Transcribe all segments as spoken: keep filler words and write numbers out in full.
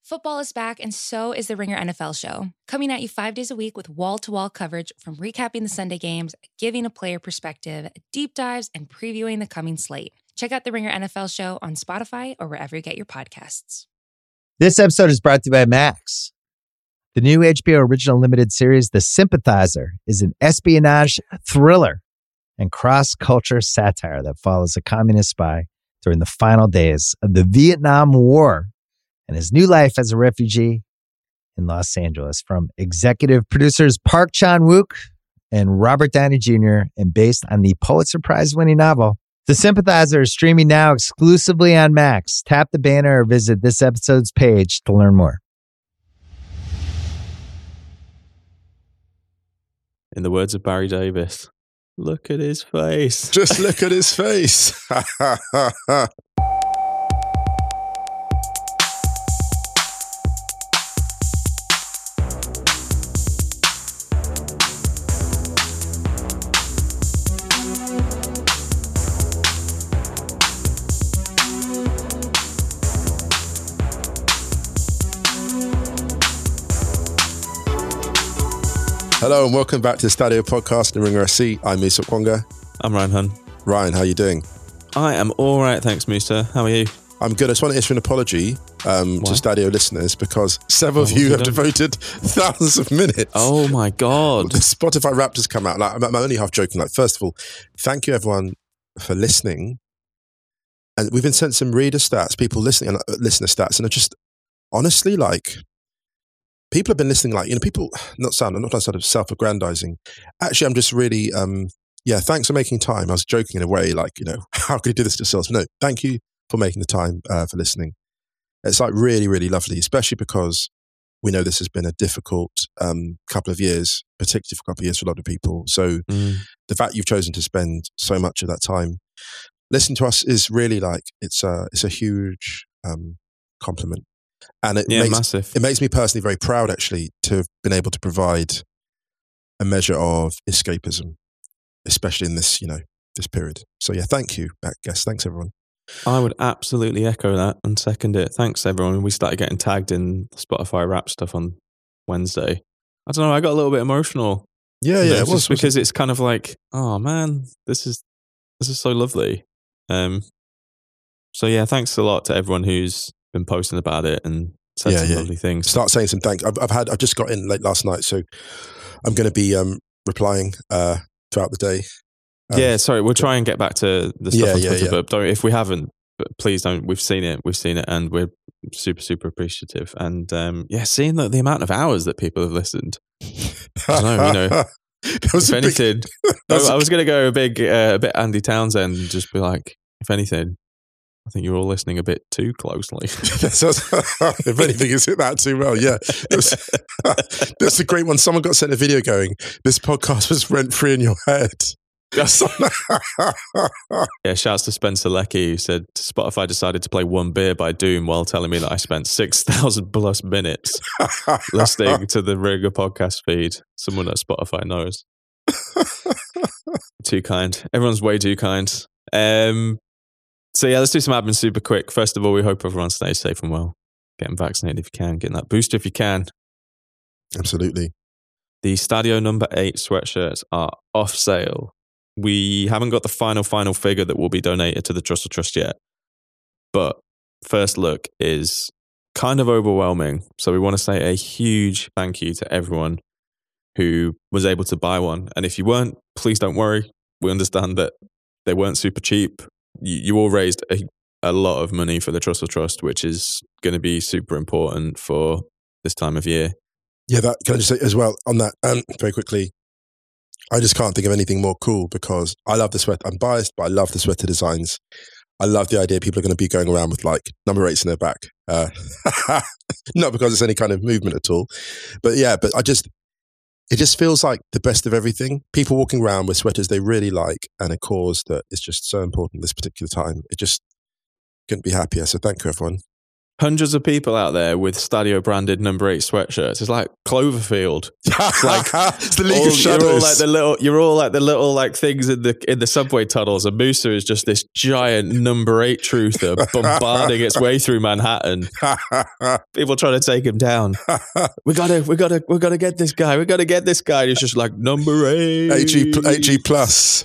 Football is back, and so is the Ringer N F L show. Coming at you five days a week with wall-to-wall coverage from recapping the Sunday games, giving a player perspective, deep dives, and previewing the coming slate. Check out the Ringer N F L show on Spotify or wherever you get your podcasts. This episode is brought to you by Max. The new H B O original limited series, The Sympathizer, is an espionage thriller and cross-culture satire that follows a communist spy during the final days of the Vietnam War and his new life as a refugee in Los Angeles. From executive producers Park Chan-wook and Robert Downey Junior and based on the Pulitzer Prize-winning novel, The Sympathizer is streaming now exclusively on Max. Tap the banner or visit this episode's page to learn more. In the words of Barry Davis, look at his face. Just look at his face. Hello and welcome back to the Stadio Podcast in Ringer S C. I'm Musa Okwonga. I'm Ryan Hun. Ryan, how are you doing? I am all right, thanks, Musa. How are you? I'm good. I just want to issue an apology um, to Stadio listeners because several Oh, of you what have have you devoted thousands of minutes. Oh my God. The Spotify Wrapped has come out. Like, I'm, I'm only half joking. Like, first of all, thank you everyone for listening. And we've been sent some reader stats, people listening, and uh, listener stats, and are just honestly like, people have been listening, like, you know, people, not sound, I'm not trying to sort of self-aggrandizing. Actually, I'm just really, um, yeah, thanks for making time. I was joking in a way, like, you know, how could you do this to yourselves? No, thank you for making the time uh, for listening. It's like really, really lovely, especially because we know this has been a difficult um, couple of years, particularly for a couple of years for a lot of people. So Mm. the fact you've chosen to spend so much of that time listening to us is really like, it's a, it's a huge um, compliment. And it Yeah, makes, massive. it makes me personally very proud, actually, to have been able to provide a measure of escapism, especially in this, you know, this period. So yeah, thank you, I guess. Thanks, everyone. I would absolutely echo that and second it. Thanks, everyone. We started getting tagged in Spotify Wrap stuff on Wednesday. I don't know, I got a little bit emotional. Yeah, You know, yeah, it it's was just because it's kind of like, oh man, this is this is so lovely. Um, so yeah, thanks a lot to everyone who's been posting about it and said Yeah, some yeah. lovely things. Start saying some thanks. I've, I've had, I just got in late last night, so I'm going to be um, replying uh, throughout the day. Um, yeah, sorry, we'll try and get back to the stuff Yeah, on yeah, Twitter, yeah. but don't, if we haven't, but please don't. We've seen it, we've seen it, and we're super, super appreciative. And um, yeah, seeing the, the amount of hours that people have listened. I don't know, you know, That was if a big- anything, that was I, a- I was going to go a big, uh, a bit Andy Townsend and just be like, if anything, I think you're all listening a bit too closely. That's- if anything, it's hit that too well. Yeah, it was, that's a great one. Someone got sent a video going, this podcast was rent free in your head. Yeah, shouts to Spencer Leckie, who said Spotify decided to play One Beer by Doom while telling me that I spent six thousand plus minutes listening to the Ringer podcast feed. Someone at Spotify knows. Too kind. Everyone's way too kind. Um, so yeah, let's do some admin super quick. First of all, we hope everyone stays safe and well. Getting vaccinated if you can. Getting that booster if you can. Absolutely. The Stadio number eight sweatshirts are off sale. We haven't got the final, final figure that will be donated to the Trussell Trust yet. But first look is kind of overwhelming. So we want to say a huge thank you to everyone who was able to buy one. And if you weren't, please don't worry. We understand that they weren't super cheap. You, you all raised a, a lot of money for the Trussell Trust, which is going to be super important for this time of year. Yeah, that can I just say as well on that um, very quickly. I just can't think of anything more cool because I love the sweater. I'm biased, but I love the sweater designs. I love the idea people are going to be going around with like number eights in their back. Uh, not because it's any kind of movement at all, but yeah. But I just, it just feels like the best of everything. People walking around with sweaters they really like and a cause that is just so important this particular time. It just couldn't be happier. So thank you, everyone. hundreds of people out there with Stadio branded number eight sweatshirts. It's like Cloverfield. It's like it's the League all, of Shadows. You're all like the little, you're all like the little like things in the in the subway tunnels, and Musa is just this giant number eight truther bombarding its way through Manhattan. People trying to take him down. We gotta, we gotta, we gotta get this guy. We gotta get this guy. And he's just like number eight, A G, A G plus,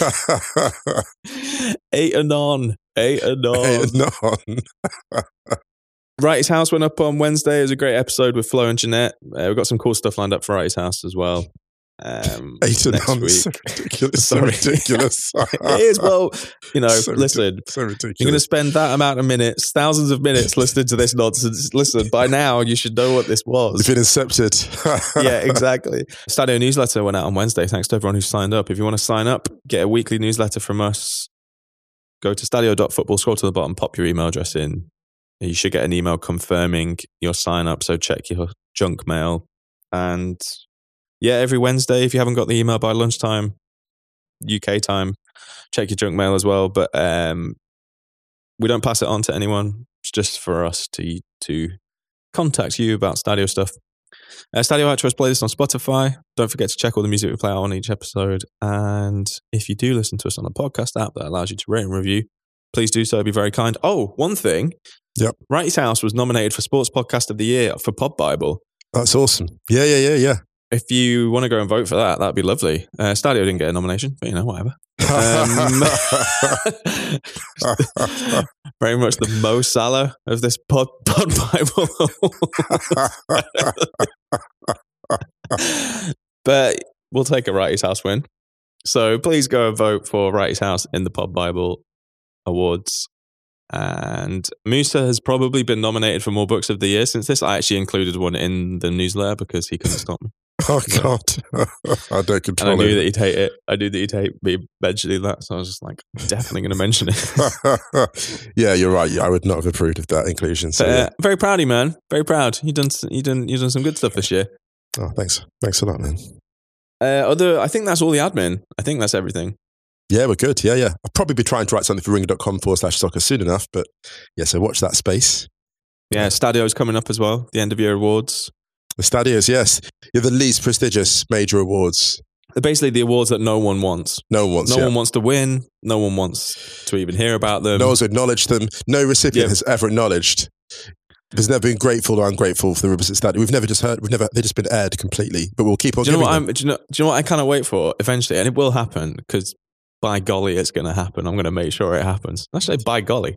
eight and on, eight and on, eight and on. Wrighty's House went up on Wednesday. It was a great episode with Flo and Jeanette. Uh, we've got some cool stuff lined up for Wrighty's House as well. Um, Eight and next on, week. so ridiculous. So ridiculous. It is, well, you know, so listen, ridiculous. So ridiculous. You're going to spend that amount of minutes, thousands of minutes listening to this nonsense. Listen, by now you should know what this was. You've been incepted. Yeah, exactly. Stadio newsletter went out on Wednesday. Thanks to everyone who signed up. If you want to sign up, get a weekly newsletter from us, go to stadio dot football, scroll to the bottom, pop your email address in. You should get an email confirming your sign up. So check your junk mail. And yeah, every Wednesday, if you haven't got the email by lunchtime, U K time, check your junk mail as well. But um, we don't pass it on to anyone. It's just for us to to contact you about Stadio stuff. Uh, Stadio Outro is playlist on Spotify. Don't forget to check all the music we play out on each episode. And if you do listen to us on a podcast app that allows you to rate and review, please do so. It'd be very kind. Oh, one thing. Yep. Wrighty's House was nominated for Sports Podcast of the Year for Pod Bible. That's awesome. Yeah, yeah, yeah, yeah. If you want to go and vote for that, that'd be lovely. Uh, Stadio didn't get a nomination, but you know, whatever. Um, very much the Mo Salah of this Pod, pod Bible. But we'll take a Wrighty's House win. So please go and vote for Wrighty's House in the Pod Bible Awards. And Musa has probably been nominated for more books of the year since this. I actually included one in the newsletter because he couldn't stop me. Oh, God. I don't control and I knew it. that he'd hate it. I knew that he'd hate me mentioning that. So I was just like, definitely going to mention it. Yeah, you're right. I would not have approved of that inclusion. So, But, uh, yeah. very proud of you, man. Very proud. You done, you done, you done some good stuff this year. Oh, thanks. Thanks a lot, man. Uh, other, I think that's all the admin. I think that's everything. Yeah, we're good. Yeah, yeah. I'll probably be trying to write something for ringer.com forward slash soccer soon enough. But yeah, so watch that space. Yeah, Stadio's coming up as well. The end of year awards. The Stadios, yes. You're the least prestigious major awards. They're basically the awards that no one wants. No one wants No yeah. one wants to win. No one wants to even hear about them. No one's acknowledged them. No recipient Yeah. has ever acknowledged. There's never been grateful or ungrateful for the Rivers Stadio. We've never just heard, we've never, they've just been aired completely. But we'll keep on do you know giving what them. I'm? Do you know? Do you know what I kind of wait for eventually, and it will happen because by golly, it's going to happen. I'm going to make sure it happens. Actually, by golly,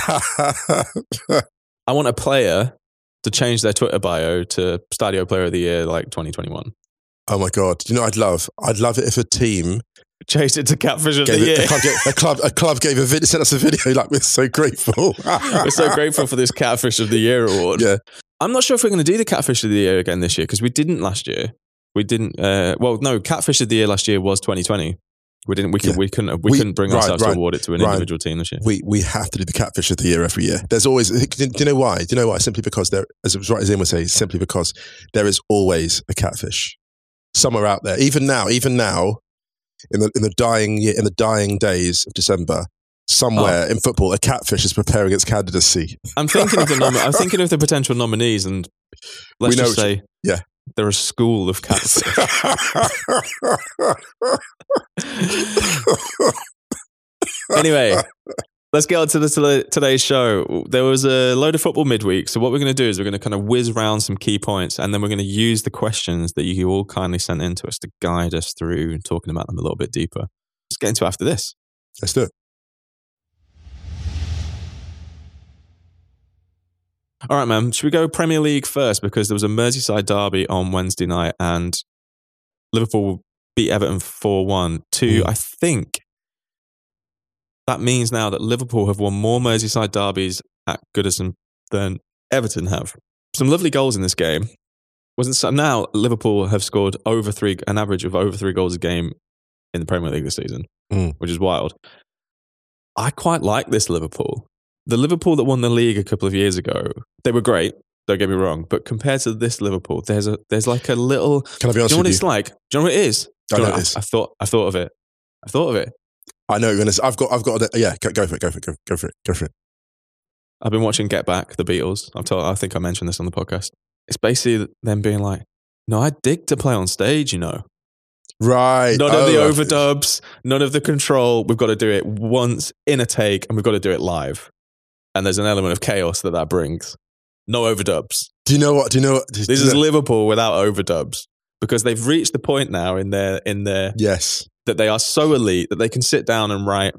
I want a player to change their Twitter bio to Stadio Player of the Year, like twenty twenty-one. Oh my God. Do you know what I'd love? I'd love it if a team Changed it to Catfish of gave the it, Year. a, club, a, club, a club gave a video, sent us a video like, we're so grateful. We're so grateful for this Catfish of the Year award. Yeah. I'm not sure if we're going to do the Catfish of the Year again this year because we didn't last year. We didn't. Uh, well, no, Catfish of the Year last year was twenty twenty. We didn't. We, could, Yeah. we couldn't. We, We- couldn't bring right, ourselves right, to award it to an right. individual team this year. We we have to do the Catfish of the Year every year. There's always, do you know why? Do you know why? Simply because there, as it was right as Ian would say, simply because there is always a catfish somewhere out there. Even now, even now, in the in the dying year, in the dying days of December, somewhere Oh. in football, a catfish is preparing its candidacy. I'm thinking of the. Nom- I'm thinking of the potential nominees, and let's We know just say, yeah. they're a school of catfish. Anyway, let's get on to the, to the, today's show. There was a load of football midweek. So what we're going to do is we're going to kind of whiz round some key points and then we're going to use the questions that you all kindly sent in to us to guide us through talking about them a little bit deeper. Let's get into it after this. Let's do it. All right, man. Should we go Premier League first? Because there was a Merseyside derby on Wednesday night and Liverpool beat Everton four one. Two, Mm. I think that means now that Liverpool have won more Merseyside derbies at Goodison than Everton have. Some lovely goals in this game. Wasn't so now Liverpool have scored over three, an average of over three goals a game in the Premier League this season, Mm. which is wild. I quite like this Liverpool. The Liverpool that won the league a couple of years ago, they were great. Don't get me wrong, but compared to this Liverpool, there's a there's like a little. Can I be Do you honest know what with it's you? like? Do you know what it is? Do I you know what it is. I, I thought I thought of it. I thought of it. I know you're gonna. I've got. I've got. A, yeah, go, go for it. Go for it. Go, go for it. Go for it. I've been watching Get Back, the Beatles. I've told, I think I mentioned this on the podcast. It's basically them being like, no, I dig to play on stage, you know. Right. None oh, of the overdubs, none of the control. We've got to do it once in a take and we've got to do it live. And there's an element of chaos that that brings. No overdubs. Do you know what? Do you know what? Do, this do is you know? Liverpool without overdubs because they've reached the point now in their, in their, yes, that they are so elite that they can sit down and write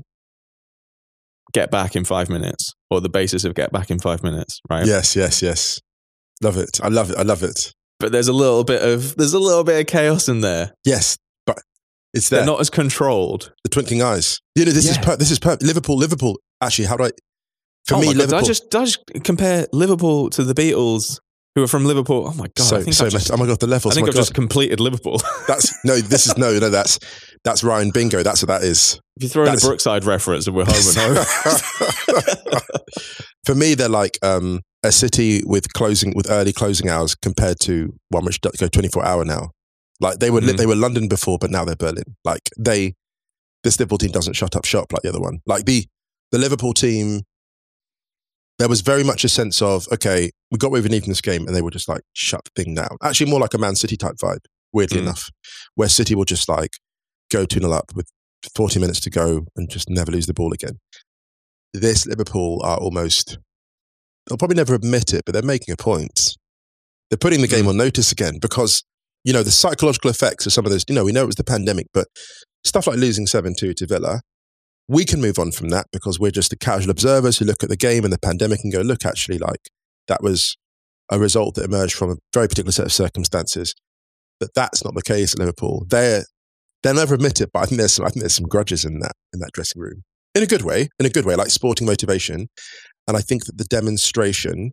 Get Back in five minutes or the basis of Get Back in five minutes, right? Yes, yes, yes. Love it. I love it. I love it. But there's a little bit of, there's a little bit of chaos in there. Yes. But it's there. They're not as controlled. The twinkling eyes. You know, this Yeah. is per- this is per- Liverpool. Liverpool. Actually, how do I? For oh me, my God, Liverpool. Did I just, did I just compare Liverpool to the Beatles, who are from Liverpool? Oh my God! so I think so I've much. just, Oh my God, the levels. I think oh my I've God. just completed Liverpool. That's no. This is no, no. That's that's Ryan Bingo. That's what that is. If you throw in That's- the Brookside reference, and we're home and home. For me, they're like um, a city with closing with early closing hours compared to one which does go twenty-four hour now. Like they were Mhm. they were London before, but now they're Berlin. Like they, this Liverpool team doesn't shut up shop like the other one. Like the the Liverpool team, there was very much a sense of, okay, we got away with an even this game, and they were just like shut the thing down. Actually, more like a Man City type vibe. Weirdly Mm. enough, where City will just like go two nil up with forty minutes to go and just never lose the ball again. This Liverpool are almost, they'll probably never admit it, but they're making a point. They're putting the game Mm. on notice again because, you know, the psychological effects of some of those, you know, we know it was the pandemic, but stuff like losing seven two to Villa, we can move on from that because we're just the casual observers who look at the game and the pandemic and go, look, actually, like that was a result that emerged from a very particular set of circumstances. But that's not the case at Liverpool. They're, they'll never admit it, but I think there's some, I think there's some grudges in that, in that dressing room. In a good way, in a good way, like sporting motivation. And I think that the demonstration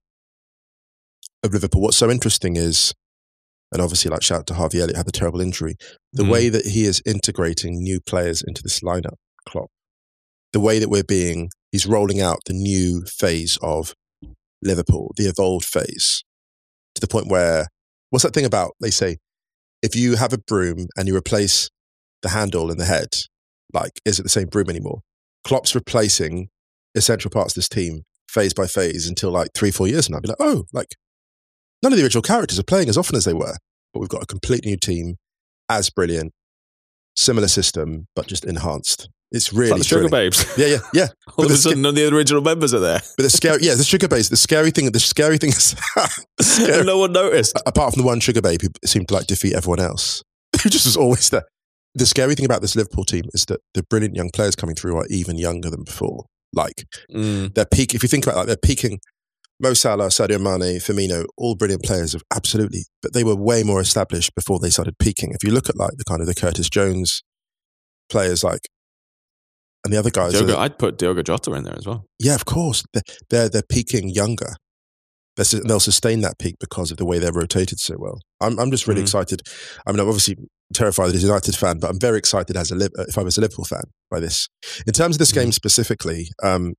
of Liverpool, what's so interesting is, and obviously like shout out to Harvey Elliott, had the terrible injury, the Mm. way that he is integrating new players into this lineup, Klopp, the way that we're being, he's rolling out the new phase of Liverpool, the evolved phase, to the point where, what's that thing about, they say, if you have a broom and you replace the handle and the head, like, is it the same broom anymore? Klopp's replacing essential parts of this team phase by phase until like three, four years and I'll be like, oh, like none of the original characters are playing as often as they were, but we've got a completely new team, as brilliant, similar system, but just enhanced. It's really Like the Sugar thrilling. Babes. Yeah, yeah, yeah. All But of a the, sca- sudden, none of the original members are there. but the scary, yeah, the Sugar Babes. The scary thing, the scary thing is, the scary, No one noticed. apart from the one Sugar Babe who seemed to like defeat everyone else, who just was always there. The scary thing about this Liverpool team is that the brilliant young players coming through are even younger than before. Like Mm. they're peak. If you think about it, like they're peaking. Mo Salah, Sadio Mane, Firmino, all brilliant players, of absolutely, but they were way more established before they started peaking. If you look at like the kind of the Curtis Jones players, like, and the other guys, Diogo, are, I'd put Diogo Jota in there as well. yeah, of course, they're they're, they're peaking younger. They're, su- they'll sustain that peak because of the way they're rotated so well. I'm I'm just really Mhm. excited. I mean, I'm obviously terrified as a United fan, but I'm very excited as a Liv- if I was a Liverpool fan by this. In terms of this game Mhm. specifically, um,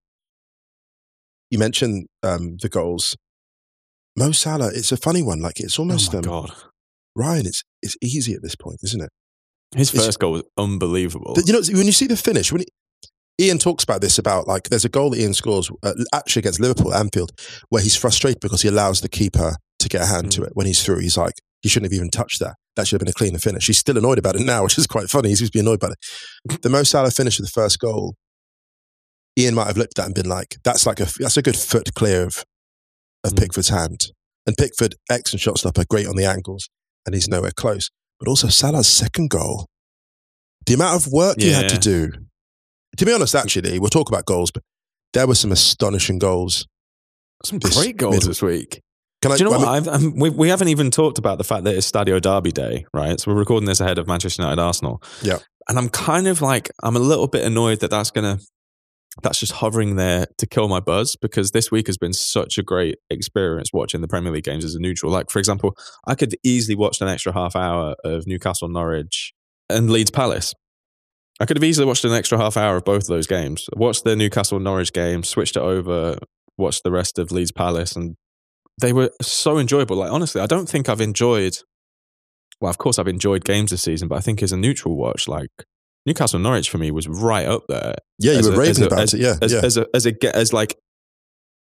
you mentioned um, the goals. Mo Salah, it's a funny one. Like it's almost oh my um, God. Ryan. It's it's easy at this point, isn't it? His it's- first goal was unbelievable. You know, when you see the finish, when he, Ian talks about this, about like there's a goal that Ian scores uh, actually against Liverpool at Anfield, where he's frustrated because he allows the keeper to get a hand to Mm. it when he's through. He's like, he shouldn't have even touched that. That should have been a cleaner finish. He's still annoyed about it now, which is quite funny. He's used to be annoyed about it. The Mo Salah finish of the first goal, Ian might have looked at that and been like, that's like a that's a good foot clear of of Mm. Pickford's hand. And Pickford, excellent shot stopper, great on the angles, and he's nowhere close. But also Salah's second goal, the amount of work he had to Yeah. do. To be honest, actually, we'll talk about goals, but there were some astonishing goals. Some this great goals middle- this week. Can I? Do you know I what? mean, I've, I'm, we, we haven't even talked about the fact that it's Stadio Derby Day, right? So we're recording this ahead of Manchester United Arsenal. Yeah. And I'm kind of like, I'm a little bit annoyed that that's going to, that's just hovering there to kill my buzz because this week has been such a great experience watching the Premier League games as a neutral. Like, for example, I could easily watch an extra half hour of Newcastle, Norwich and Leeds Palace. I could have easily watched an extra half hour of both of those games. Watched the Newcastle Norwich game, switched it over, watched the rest of Leeds Palace, and they were so enjoyable. Like, honestly, I don't think I've enjoyed, well, of course I've enjoyed games this season, but I think as a neutral watch, like Newcastle Norwich for me was right up there. yeah, you as were a- raving as a- about as- it. Yeah, As, yeah. as, a, as, a, as like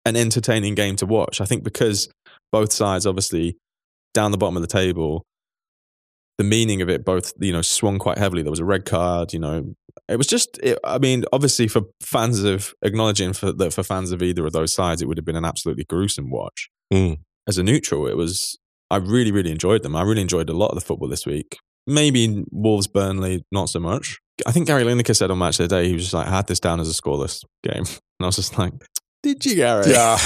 an entertaining game to watch. I think because both sides, obviously, down the bottom of the table, the meaning of it both, you know, swung quite heavily. There was a red card, you know. It was just, it, I mean, obviously for fans of, acknowledging for, that for fans of either of those sides, it would have been an absolutely gruesome watch. Mm. As a neutral, it was, I really, really enjoyed them. I really enjoyed a lot of the football this week. Maybe Wolves, Burnley, not so much. I think Gary Lineker said on Match of the Day, he was just like, I had this down as a scoreless game. And I was just like, did you, Gary? Yeah.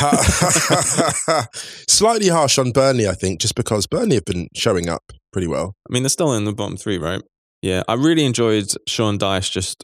Slightly harsh on Burnley, I think, just because Burnley have been showing up pretty well. I mean, they're still in the bottom three, right? Yeah, I really enjoyed Sean Dyche just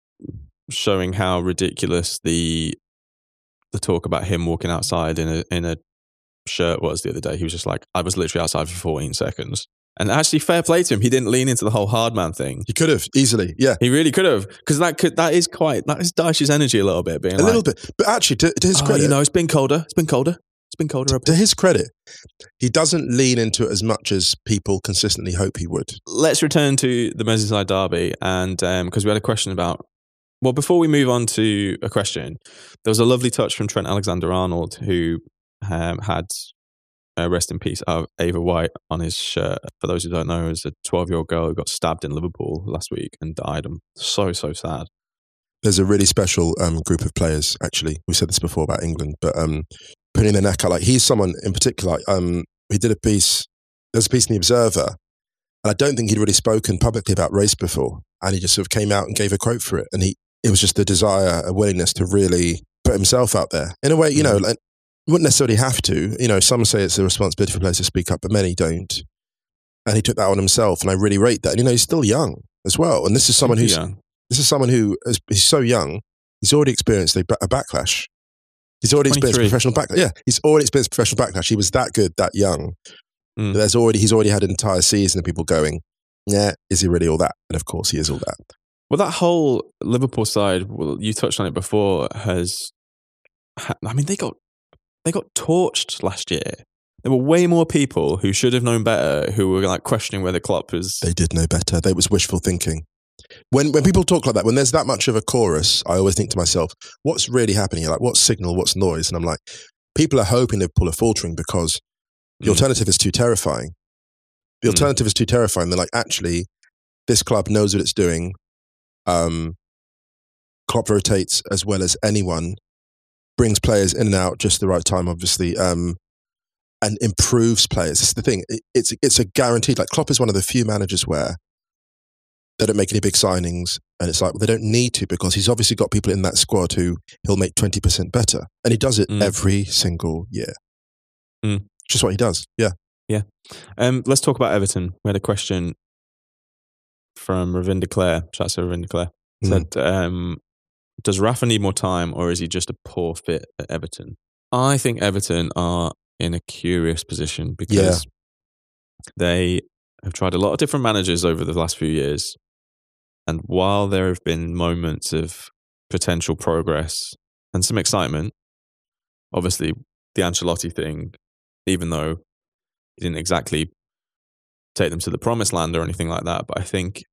showing how ridiculous the the talk about him walking outside in a in a shirt was the other day. He was just like, I was literally outside for fourteen seconds. And actually, fair play to him. He didn't lean into the whole hard man thing. He could have easily, yeah. He really could have, because that could that is quite that is Dyche's energy a little bit. Being a like, little bit, but actually, to, to his oh, credit, you know, it's been colder. It's been colder. It's been colder. To, to his credit, he doesn't lean into it as much as people consistently hope he would. Let's return to the Merseyside derby, and because um, we had a question about. Well, before we move on to a question, there was a lovely touch from Trent Alexander-Arnold, who um, had. Uh, rest in peace, uh, Ava White on his shirt. For those who don't know, is a twelve-year-old girl who got stabbed in Liverpool last week and died. I'm so, so sad. There's a really special um, group of players, actually. We said this before about England, but um, putting their neck out. Like, he's someone in particular, um, he did a piece, there's a piece in The Observer, and I don't think he'd really spoken publicly about race before, and he just sort of came out and gave a quote for it, and he it was just a desire, a willingness to really put himself out there. In a way, you mm. know, like, wouldn't necessarily have to. You know, some say it's a responsibility for players to speak up, but many don't. And he took that on himself, and I really rate that. And, you know, he's still young as well. And this is someone who's young. This is someone who is he's so young. He's already experienced a, a backlash. He's already experienced professional backlash. Yeah, he's already experienced professional backlash. He was that good, that young. Mm. There's already he's already had an entire season of people going, yeah, is he really all that? And of course, he is all that. Well, that whole Liverpool side, well, you touched on it before, has. I mean, they got. They got torched last year. There were way more people who should have known better who were like questioning whether Klopp was... They did know better. They was wishful thinking. When when people talk like that, when there's that much of a chorus, I always think to myself, what's really happening here? Like, what's signal? What's noise? And I'm like, people are hoping they pull a faltering because the mm. alternative is too terrifying. The alternative mm. is too terrifying. They're like, actually, this club knows what it's doing. Um, Klopp rotates as well as anyone. Brings players in and out just the right time, obviously, um, and improves players. This is the thing. It, it's it's a guaranteed. Like, Klopp is one of the few managers where they don't make any big signings, and it's like, well, they don't need to because he's obviously got people in that squad who he'll make twenty percent better, and he does it mm. every single year. Mm. Just what he does. Yeah, yeah. Um, let's talk about Everton. We had a question from Ravinder Clare. Shout out to Ravinder Clare. Said. Mm. Um, Does Rafa need more time, or is he just a poor fit at Everton? I think Everton are in a curious position because yeah. they have tried a lot of different managers over the last few years. And while there have been moments of potential progress and some excitement, obviously the Ancelotti thing, even though he didn't exactly take them to the promised land or anything like that, but I think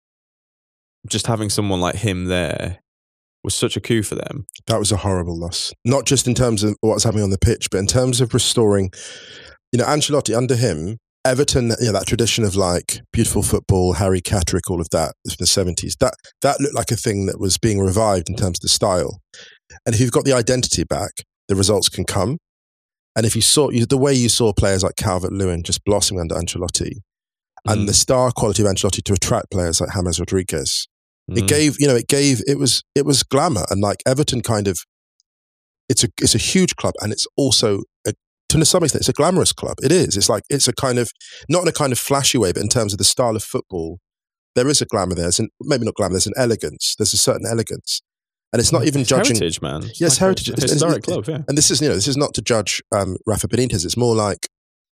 just having someone like him there was such a coup for them. That was a horrible loss. Not just in terms of what's happening on the pitch, but in terms of restoring, you know, Ancelotti, under him, Everton, you know, that tradition of like beautiful football, Harry Catterick, all of that from the seventies, that, that looked like a thing that was being revived in terms of the style. And if you've got the identity back, the results can come. And if you saw, you, the way you saw players like Calvert-Lewin just blossoming under Ancelotti, mm. and the star quality of Ancelotti to attract players like James Rodriguez, It mm. gave, you know, it gave, it was, it was glamour. And like Everton kind of, it's a, it's a huge club, and it's also, a, to some extent, it's a glamorous club. It is. It's like, it's a kind of, not in a kind of flashy way, but in terms of the style of football, there is a glamour there. There's an, maybe not glamour, there's an elegance. There's a certain elegance. And it's not even it's judging. Heritage, man. It's yes, like heritage. A, a historic club, yeah. And this is, you know, this is not to judge um, Rafa Benitez. It's more like,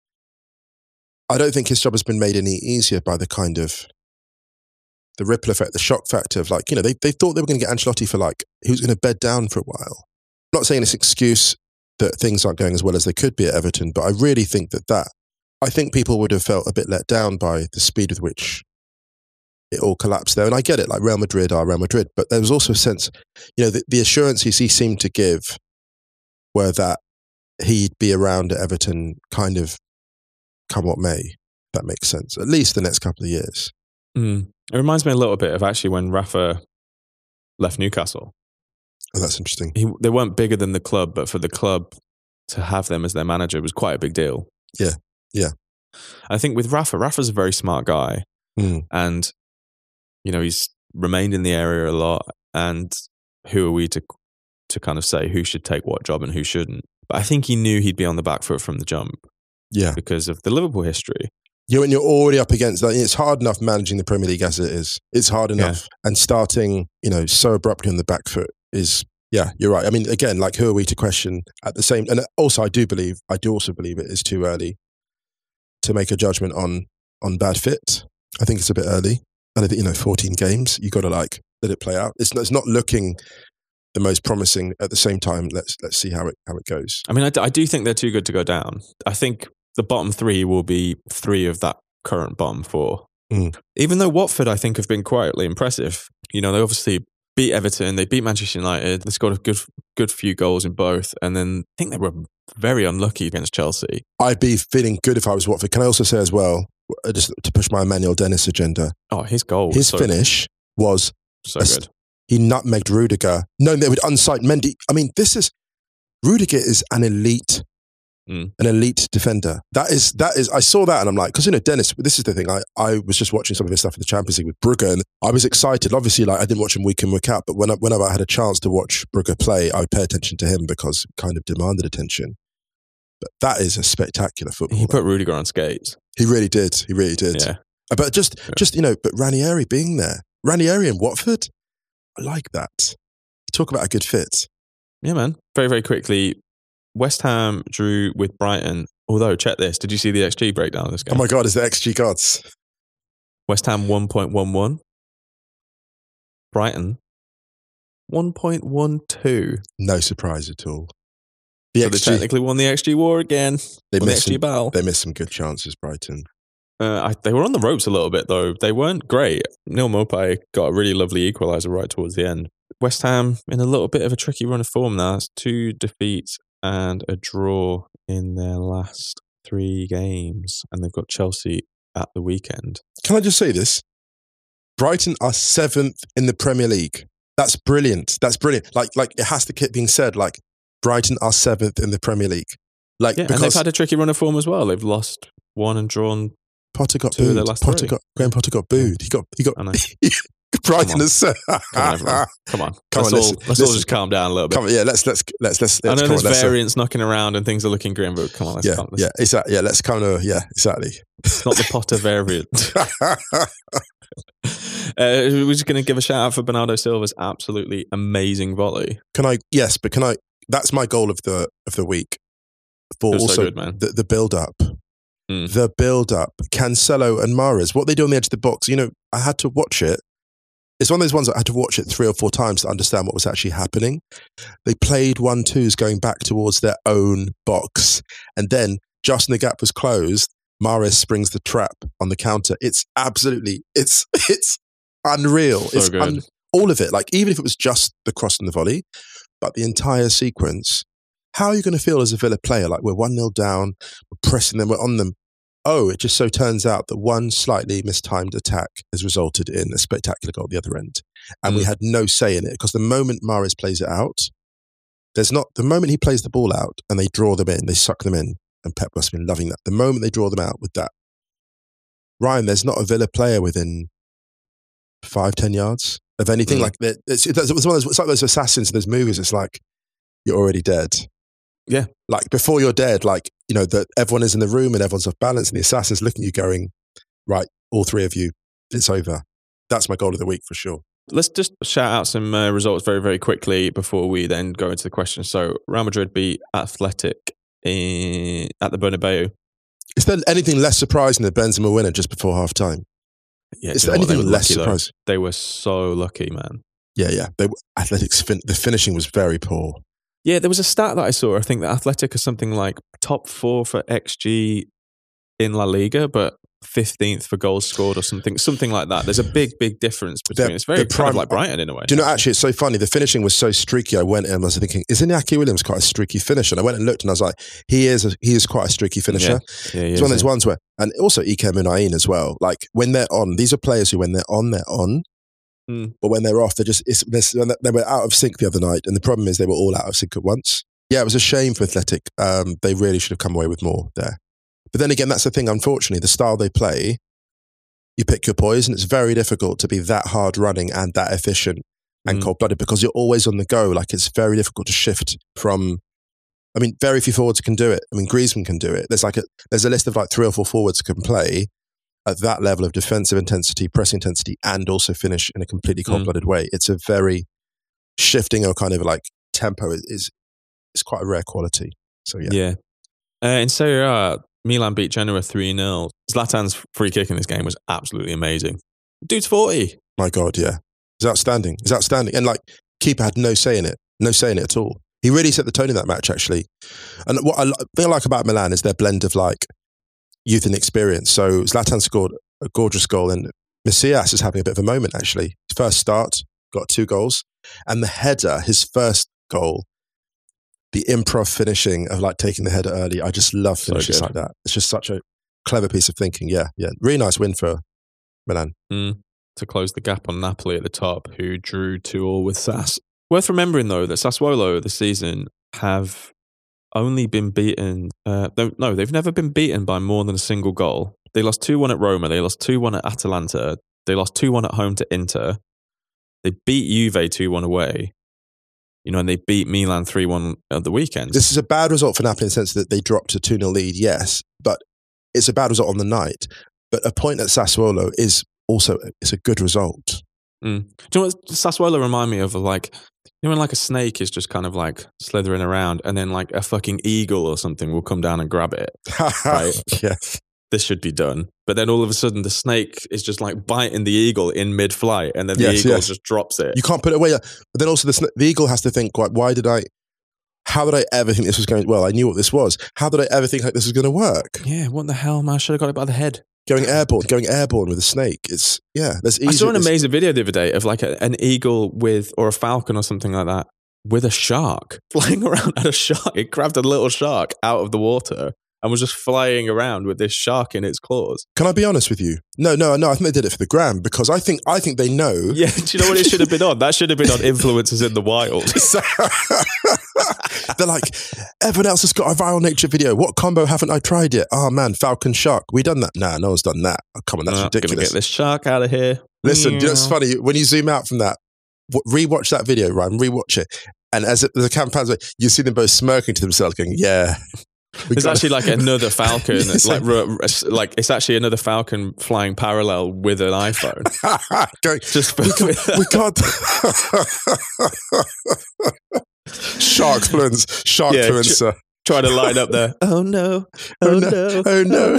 I don't think his job has been made any easier by the kind of, the ripple effect, the shock factor of like, you know, they, they thought they were going to get Ancelotti for like, he was going to bed down for a while. I'm not saying it's an excuse that things aren't going as well as they could be at Everton, but I really think that that, I think people would have felt a bit let down by the speed with which it all collapsed there. And I get it, like Real Madrid are Real Madrid, but there was also a sense, you know, the, the assurances he seemed to give were that he'd be around at Everton kind of come what may. That makes sense. At least the next couple of years. Mm. It reminds me a little bit of actually when Rafa left Newcastle. Oh, that's interesting. He, they weren't bigger than the club, but for the club to have them as their manager was quite a big deal. Yeah, yeah. I think with Rafa, Rafa's a very smart guy. Mm. And, you know, he's remained in the area a lot. And who are we to to kind of say who should take what job and who shouldn't? But I think he knew he'd be on the back foot from the jump. Yeah. Because of the Liverpool history. You and you're already up against that. It's hard enough managing the Premier League as it is. It's hard enough. Yeah. And starting, you know, so abruptly on the back foot is, yeah, you're right. I mean, again, like, who are we to question at the same, and also I do believe, I do also believe it is too early to make a judgment on, on bad fit. I think it's a bit early. And I think, you know, fourteen games, you got to like, let it play out. It's, it's not looking the most promising. At the same time, let's, let's see how it, how it goes. I mean, I, I do think they're too good to go down. I think the bottom three will be three of that current bottom four. Mm. Even though Watford, I think, have been quietly impressive. You know, they obviously beat Everton, they beat Manchester United, they scored a good good few goals in both, and then I think they were very unlucky against Chelsea. I'd be feeling good if I was Watford. Can I also say as well, just to push my Emmanuel Dennis agenda? Oh, his goal. His so finish good. was so a, good. He nutmegged Rudiger. No, they would unsight Mendy. I mean, this is Rudiger is an elite, mm. an elite defender. That is that is. I saw that and I'm like, because you know, Dennis. This is the thing. I, I was just watching some of his stuff in the Champions League with Brugge, and I was excited. Obviously, like I didn't watch him week in week out, but when I, whenever I had a chance to watch Brugge play, I would pay attention to him because it kind of demanded attention. But that is a spectacular football. He put Rudiger on skates. He really did. He really did. Yeah. But just, yeah. just you know, but Ranieri being there, Ranieri and Watford. I like that. Talk about a good fit. Yeah, man. Very, very quickly, West Ham drew with Brighton. Although, check this. Did you see the X G breakdown of this game? Oh my God, is the X G gods? West Ham one point one one. Brighton one point one two. No surprise at all. The so X G, they technically won the X G war again. They missed the X G some, battle. They missed some good chances, Brighton. Uh, I, they were on the ropes a little bit, though. They weren't great. Neil Maupay got a really lovely equaliser right towards the end. West Ham in a little bit of a tricky run of form now. It's two defeats and a draw in their last three games. And they've got Chelsea at the weekend. Can I just say this? Brighton are seventh in the Premier League. That's brilliant. That's brilliant. Like, like it has to keep being said, like, Brighton are seventh in the Premier League. Like, yeah, and they've had a tricky run of form as well. They've lost one and drawn Potter got two booed. of their last Potter three. got Graham Potter got booed. He got he got I know. Brighton has Come on, everyone. Come on. Come let's on, all, listen, let's listen. all just calm down a little bit. Come on, yeah, let's let's let's let's. let's I know come there's on, let's, variants knocking around and things are looking grim, but come on, let's yeah, calm. Let's, yeah, exactly. Yeah, let's kind of yeah, exactly. It's not the Potter variant. uh, we're just going to give a shout out for Bernardo Silva's absolutely amazing volley. Can I? Yes, but can I? That's my goal of the of the week. For It was also so good, man. the, the build up, Mm. the build up. Cancelo and Mahrez, what they do on the edge of the box. You know, I had to watch it. It's one of those ones that I had to watch it three or four times to understand what was actually happening. They played one twos going back towards their own box, and then just when the gap was closed, Mahrez springs the trap on the counter. It's absolutely, it's it's unreal. So it's good. Un, all of it. Like even if it was just the cross and the volley, but the entire sequence. How are you going to feel as a Villa player? Like we're one nil down, we're pressing them, we're on them. Oh, it just so turns out that one slightly mistimed attack has resulted in a spectacular goal at the other end. And mm. we had no say in it because the moment Mahrez plays it out, there's not, the moment he plays the ball out and they draw them in, they suck them in, and Pep must have been loving that. The moment they draw them out with that, Ryan, there's not a Villa player within five, ten yards of anything. Mm. Like it's, it's, one of those, it's like those assassins in those movies. It's like, you're already dead. Yeah. Like before you're dead, like, you know, that everyone is in the room and everyone's off balance and the assassin's looking at you going, right, all three of you, it's over. That's my goal of the week for sure. Let's just shout out some uh, results very, very quickly before we then go into the questions. So Real Madrid beat Athletic in, at the Bernabeu. Is there anything less surprising than Benzema winning just before half time? Yeah, is there anything less surprising? They were so lucky, man. Yeah, yeah. They, Athletics, fin- the finishing was very poor. Yeah, there was a stat that I saw. I think that Athletic is something like top four for X G in La Liga, but fifteenth for goals scored or something, something like that. There's a big, big difference between. The, it's very prime, kind of like Brighton in a way. Do you know, actually, it's so funny. The finishing was so streaky. I went in and I was thinking, is Iñaki Williams quite a streaky finisher? And I went and looked and I was like, he is a, he is quite a streaky finisher. Yeah, yeah, he it's is, one of those yeah. ones where, and also Iker Muniain as well. Like when they're on, these are players who when they're on, they're on. Mm. But when they're off, they're just, it's, they're, they were out of sync the other night. And the problem is they were all out of sync at once. Yeah, it was a shame for Athletic. Um, they really should have come away with more there. But then again, that's the thing, unfortunately, the style they play, you pick your poison. It's very difficult to be that hard running and that efficient and Mm. cold-blooded because you're always on the go. Like it's very difficult to shift from, I mean, very few forwards can do it. I mean, Griezmann can do it. There's like a, there's a list of like three or four forwards who can play at that level of defensive intensity, pressing intensity, and also finish in a completely cold-blooded way. It's a very shifting or kind of like tempo is, is, is quite a rare quality. So yeah. Yeah. Uh, in Serie A, Milan beat Genoa three nil. Zlatan's free kick in this game was absolutely amazing. Dude's forty. My God, yeah. It's outstanding. It's outstanding. And like, keeper had no say in it. No say in it at all. He really set the tone in that match, actually. And what I li- thing I like about Milan is their blend of like youth and experience. So Zlatan scored a gorgeous goal and Macias is having a bit of a moment, actually. His first start, got two goals. And the header, his first goal, the improv finishing of like taking the header early. I just love So finishes good. like that. It's just such a clever piece of thinking. Yeah, yeah. Really nice win for Milan. Mm. To close the gap on Napoli at the top, who drew two all with Sass. Worth remembering, though, that Sassuolo this season have only been beaten... Uh, no, no, they've never been beaten by more than a single goal. They lost two one at Roma. They lost two one at Atalanta. They lost two one at home to Inter. They beat Juve two one away. You know, and they beat Milan three one at the weekend. This is a bad result for Napoli in the sense that they dropped a two nil lead, yes, but it's a bad result on the night. But a point at Sassuolo is also it's a good result. Mm. Do you know what Sassuolo remind me of? Like, you know, when like a snake is just kind of like slithering around and then like a fucking eagle or something will come down and grab it. Right? Yes. This should be done. But then all of a sudden the snake is just like biting the eagle in mid-flight and then the Yes, eagle yes. just drops it. You can't put it away. But then also the, sn- the eagle has to think, like, why did I, how did I ever think this was going, well, I knew what this was. How did I ever think like this was going to work? Yeah, what the hell, man? I should have got it by the head. Going airborne, going airborne with a snake. It's, yeah, there's easy. I saw an there's- amazing video the other day of like a, an eagle with, or a falcon or something like that, with a shark flying around at a shark. It grabbed a little shark out of the water and was just flying around with this shark in its claws. Can I be honest with you? No, no, no. I think they did it for the gram because I think I think they know. Yeah, do you know what it should have been on? That should have been on Influencers in the Wild. So- They're like, everyone else has got a viral nature video. What combo haven't I tried yet? Oh man, Falcon Shark. We done that? Nah, no one's done that. Oh, come on, that's Uh, Gonna ridiculous. get this shark out of here. Listen, you know, it's Yeah. funny when you zoom out from that. w- Rewatch that video, Ryan. Rewatch it, and as it, the campaign's like, you see them both smirking to themselves, going, "Yeah." we There's got- actually like another falcon, Yes. like ru- like it's actually another falcon flying parallel with an iPhone. going, Just we can't. We can't. Shark fluence, shark Yeah, fluencer. trying to line up there. Oh no! Oh, Oh no. no! Oh, no.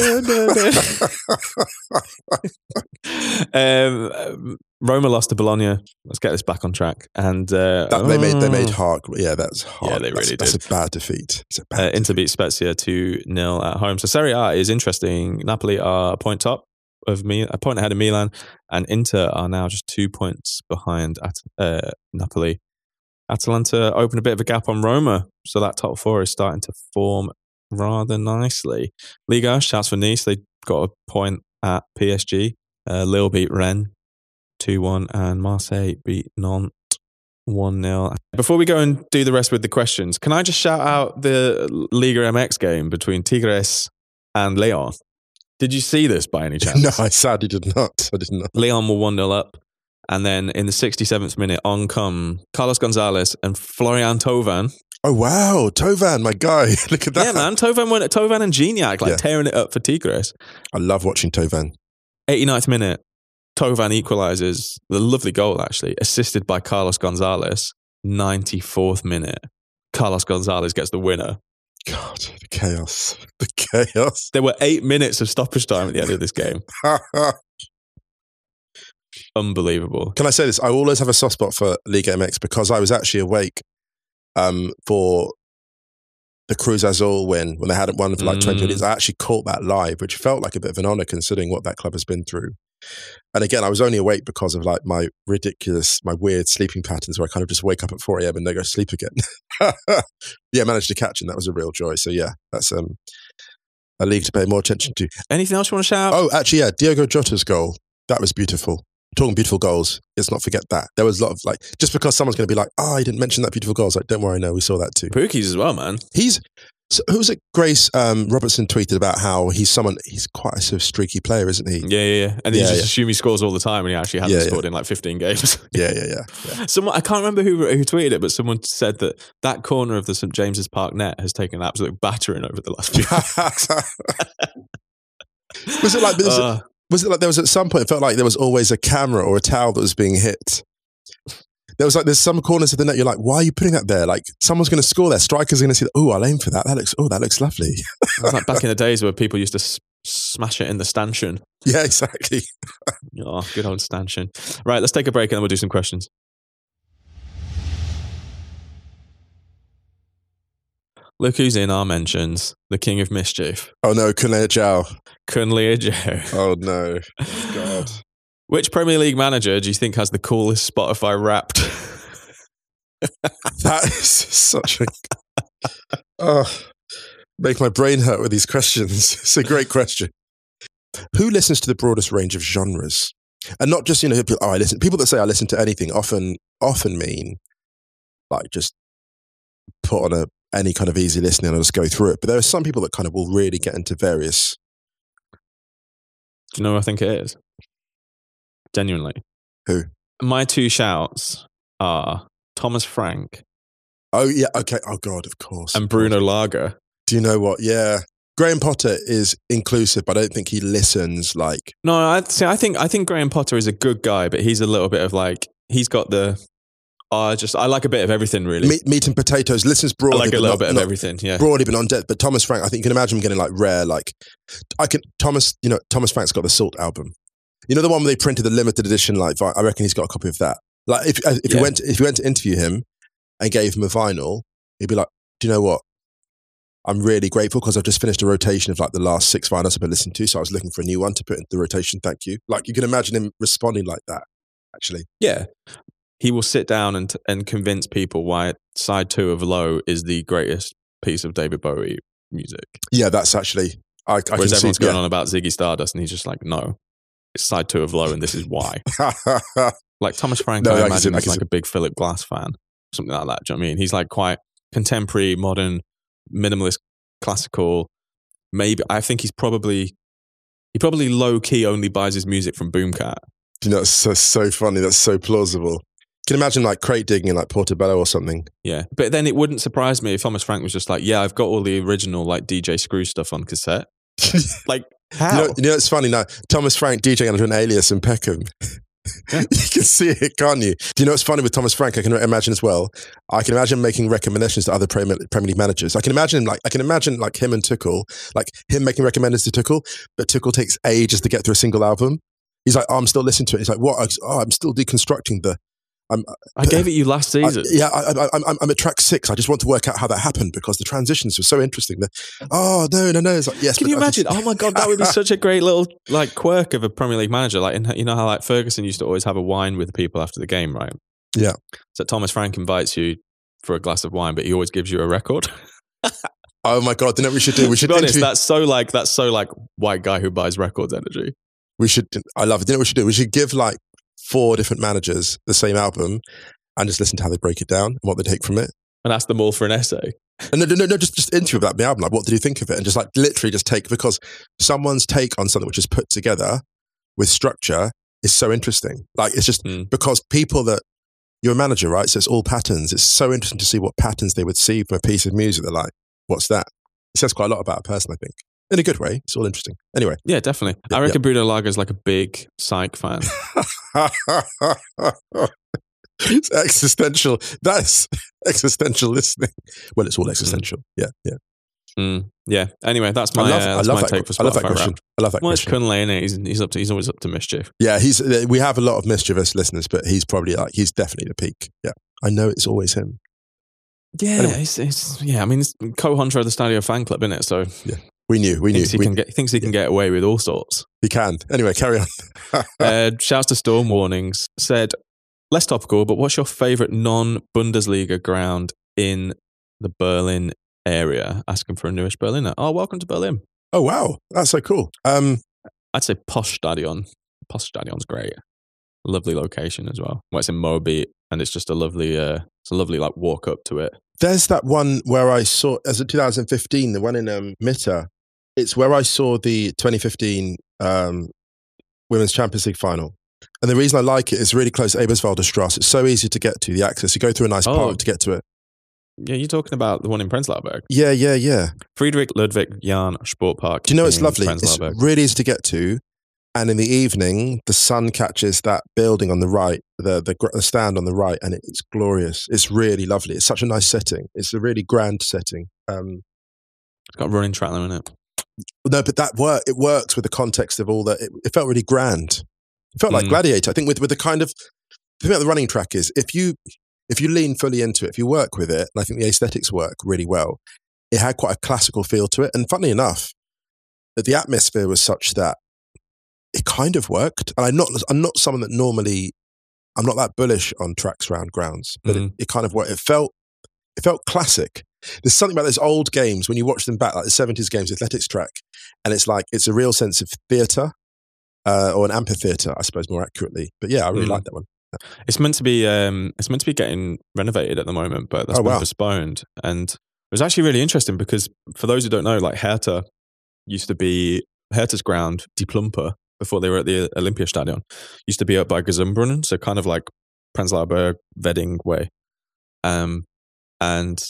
no, no. um, um, Roma lost to Bologna. Let's get this back on track. And uh, That, they made. They made oh. hard. Yeah, that's hard. Yeah, they that's, really that's did. a bad defeat. It's a bad. Uh, defeat. Inter beat Spezia two nil at home. So Serie A is interesting. Napoli are a point top of me, a point ahead of Milan, and Inter are now just two points behind at uh, Napoli. Atalanta opened a bit of a gap on Roma, so that top four is starting to form rather nicely. Liga, shouts for Nice. They got a point at P S G. Uh, Lille beat Rennes two one, and Marseille beat Nantes one nil. Before we go and do the rest with the questions, can I just shout out the Liga M X game between Tigres and Leon? Did you see this by any chance? No, I sadly did not. I did not. Leon were one nil up. And then in the sixty-seventh minute, on come Carlos Gonzalez and Florian Thauvin. Oh wow, Tovan, my guy! Look at that. Yeah, man. Thauvin went Thauvin and Gignac, like Yeah. tearing it up for Tigres. I love watching Tovan. eighty-ninth minute, Thauvin equalises. The lovely goal, actually, assisted by Carlos Gonzalez. ninety-fourth minute, Carlos Gonzalez gets the winner. God, the chaos, the chaos. There were eight minutes of stoppage time at the end of this game. Unbelievable. Can I say this? I always have a soft spot for Liga M X because I was actually awake um, for the Cruz Azul win when they hadn't won for like Mm. twenty years. I actually caught that live, which felt like a bit of an honour considering what that club has been through. And again, I was only awake because of like my ridiculous, my weird sleeping patterns where I kind of just wake up at four a.m. and then go to sleep again. Yeah, I managed to catch him. That was a real joy. So yeah, that's um, a league to pay more attention to. Anything else you want to shout? Oh, actually, yeah, Diogo Jota's goal. That was beautiful. Talking beautiful goals, let's not forget that. There was a lot of like, just because someone's going to be like, oh, I didn't mention that beautiful goal. It's like, don't worry, no, we saw that too. Pookie's as well, man. He's, so who was it? Grace um, Robertson tweeted about how he's someone, he's quite a sort of streaky player, isn't he? Yeah, yeah, yeah. And then Yeah, you just yeah. assume he scores all the time, and he actually hasn't Yeah, yeah. scored in like fifteen games. Yeah, yeah, yeah. yeah. Someone I can't remember who who tweeted it, but someone said that that corner of the St James's Park net has taken an absolute battering over the last few. Was it like was, Uh, it, was it like there was at some point it felt like there was always a camera or a towel that was being hit. There was like there's some corners of the net you're like, why are you putting that there? Like someone's going to score there. Striker's going to see that. Oh, I'll aim for that. That looks. Oh, that looks lovely. it was like back in the days where people used to s- smash it in the stanchion. Yeah, exactly. Oh, good old stanchion. Right, let's take a break and then we'll do some questions. Look who's in our mentions. The King of Mischief. Oh no, Kunle Jao. Kunle Ajayi. Oh no, God. Which Premier League manager do you think has the coolest Spotify Wrapped? That is such a. Oh, make my brain hurt with these questions. It's a great question. Who listens to the broadest range of genres, and not just you know, people, oh, I listen. People that say I listen to anything often often mean like just put on a any kind of easy listening and I'll just go through it. But there are some people that kind of will really get into various. Do you know who I think it is? Genuinely. Who? My two shouts are Thomas Frank Oh yeah, okay. Oh God, of course. and Bruno Lager. Do you know what? Yeah, Graham Potter is inclusive, but I don't think he listens like. No, I see. I think I think Graham Potter is a good guy, but he's a little bit of like he's got the. I uh, just I like a bit of everything really. Meat, meat and potatoes listens I broadly, like a but little not, bit of not everything. Yeah. broadly, but not depth. But Thomas Frank, I think you can imagine him getting like rare. Like, I can Thomas. You know, Thomas Frank's got the Salt album. You know the one where they printed the limited edition. Like, vi- I reckon he's got a copy of that. Like, if if Yeah. you went if you went to interview him and gave him a vinyl, he'd be like, "Do you know what? I'm really grateful because I've just finished a rotation of like the last six vinyls I've been listening to. So I was looking for a new one to put into the rotation. Thank you." Like, you can imagine him responding like that. Actually, Yeah. He will sit down and and convince people why side two of Low is the greatest piece of David Bowie music. yeah, that's actually. I, I Whereas can see, everyone's going yeah. on about Ziggy Stardust, and he's just like, no, it's side two of Low, and this is why. Like Thomas Frank, No, I I can imagine see- I is can like see- a big Philip Glass fan, something like that. Do you know what I mean? He's like quite contemporary, modern, minimalist, classical. Maybe I think he's probably he probably low key only buys his music from Boomcat. You know, it's so, so funny. That's so plausible. Can you imagine like crate digging in like Portobello or something? Yeah, but then it wouldn't surprise me if Thomas Frank was just like, yeah, I've got all the original like D J Screw stuff on cassette. Like how? You know, you know, it's funny now. Thomas Frank DJing under an alias in Peckham. Yeah. You can see it, can't you? Do you know what's funny with Thomas Frank? I can imagine as well. I can imagine making recommendations to other Premier, Premier League managers. I can imagine like I can imagine like him and Tuchel, like him making recommendations to Tuchel, but Tuchel takes ages to get through a single album. He's like, oh, I'm still listening to it. He's like, what? Oh, I'm still deconstructing the. I'm, I gave it you last I, season. yeah, I, I, I'm, I'm at track six. I just want to work out how that happened because the transitions were so interesting. The, oh no, no, no! It's like yes. Can but you I imagine? just- Oh my god, that would be such a great little like quirk of a Premier League manager. Like, in, you know how like Ferguson used to always have a wine with people after the game, right? Yeah. So Thomas Frank invites you for a glass of wine, but he always gives you a record. Oh my god! Do you know what we should do? We To should be honest, interview- that's so like that's so like white guy who buys records energy. We should. I love it. Do you know what we should do? We should give like four different managers the same album and just listen to how they break it down and what they take from it. And ask them all for an essay. And no, no, no, no just just interview about the album. Like, what did you think of it? And just like literally just take because someone's take on something which is put together with structure is so interesting. Like it's just Mm. because people that you're a manager, right? So it's all patterns. It's so interesting to see what patterns they would see from a piece of music. They're like, what's that? It says quite a lot about a person, I think. In a good way. It's all interesting. Anyway. Yeah, definitely. Yeah, I reckon Bruno Lager's like a big Psych fan. It's existential. That's existential listening. Well, it's all existential. Yeah, yeah. Mm, yeah. Anyway, that's my I love, uh, I that's love my that. take for I love that Spotify question. Wrapped. I love that Well, it's question. Kunle, innit? He's he's up to he's always up to mischief. Yeah, he's. We have a lot of mischievous listeners, but he's probably like he's definitely the peak. Yeah, I know it's always him. Yeah, Anyway. it's, it's yeah. I mean, it's co-honcho of the Stadio fan club, isn't it? So Yeah, we knew, we knew. thinks he we, can get he thinks he can yeah. get away with all sorts. He can. Anyway, carry on. uh, shouts to Storm Warnings said, less topical, but what's your favourite non-Bundesliga ground in the Berlin area? Asking for a newish Berliner. Oh, welcome to Berlin. Oh, wow. That's so cool. Um, I'd say Poststadion. Poststadion's great. Lovely location as well. Well, it's in Moabit, and it's just a lovely, uh, it's a lovely like walk up to it. There's that one where I saw, as of two thousand fifteen, the one in um, Mitte. It's where I saw the twenty fifteen um, Women's Champions League final. And the reason I like it is really close to Eberswalder Strasse. It's so easy to get to, the access. You go through a nice Oh. park to get to it. Yeah, you're talking about the one in Prenzlauer Berg. Yeah, yeah, yeah. Friedrich Ludwig Jahn Sport Park. Do you know it's in lovely? Prenzlauer It's Berg. really easy to get to. And in the evening, the sun catches that building on the right, the, the, the stand on the right, and it's glorious. It's really lovely. It's such a nice setting. It's a really grand setting. Um, It's got a running track there, isn't it? no, but that work, it works with the context of all that. It, it felt really grand. It felt like Mm. Gladiator. I think with, with the kind of, the thing about the running track is if you, if you lean fully into it, if you work with it, and I think the aesthetics work really well, it had quite a classical feel to it. And funnily enough, that the atmosphere was such that it kind of worked. And I'm not, I'm not someone that normally, I'm not that bullish on tracks round grounds, but Mm. it, it kind of worked. It felt, it felt classic. There's something about those old games when you watch them back, like the seventies games, athletics track, and it's like, it's a real sense of theatre, uh, or an amphitheatre, I suppose, more accurately. But yeah, I really Mm. like that one. It's meant to be. Um, it's meant to be getting renovated at the moment, but that's Oh, been wow. postponed. And it was actually really interesting because for those who don't know, like Hertha used to be Hertha's ground, Die Plumper, before they were at the Olympiastadion, used to be up by Gesundbrunnen, so kind of like Prenzlauer Berg, Wedding way. Um, and